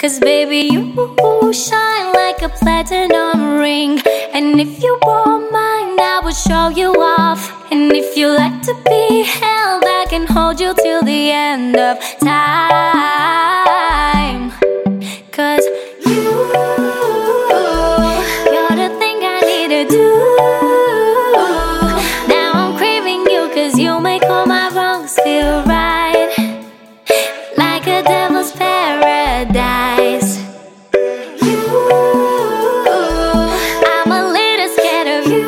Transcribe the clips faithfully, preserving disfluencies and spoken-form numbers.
'Cause baby, you shine like a platinum ring. And if you want mine, I will show you off. And if you like to be held, I can hold you till the end of time. 'Cause you, you're the thing I need to do. Now I'm craving you, 'cause you make all my wrongs feel right. Like a devil's paradise. You, I'm a little scared of you.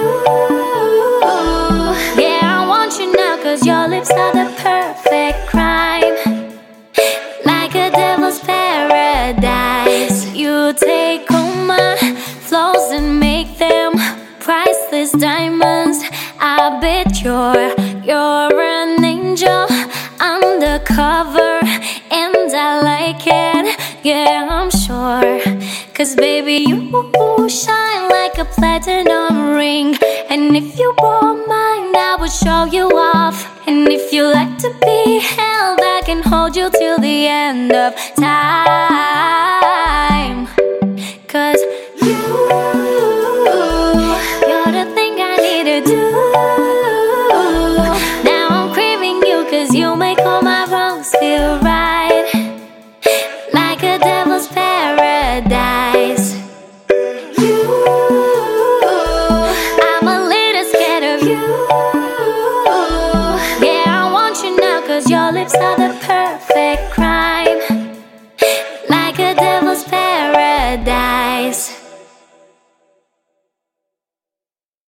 Yeah, I want you now, 'cause your lips are the perfect crime. Like a devil's paradise. You take all my flaws and make them priceless diamonds. I bet you're, you're an angel undercover, and I like it, yeah, I'm sure. 'Cause baby, you shine like a platinum ring. And if you want mine, I will show you off. And if you like to be held, I can hold you till the end of time. 'Cause you, you're the thing I need to do. Now I'm craving you, 'cause you make all my wrongs feel right. Like a devil's paradise. You, I'm a little scared of you. Yeah, I want you now, 'cause your lips are the perfect crime. Like a devil's paradise.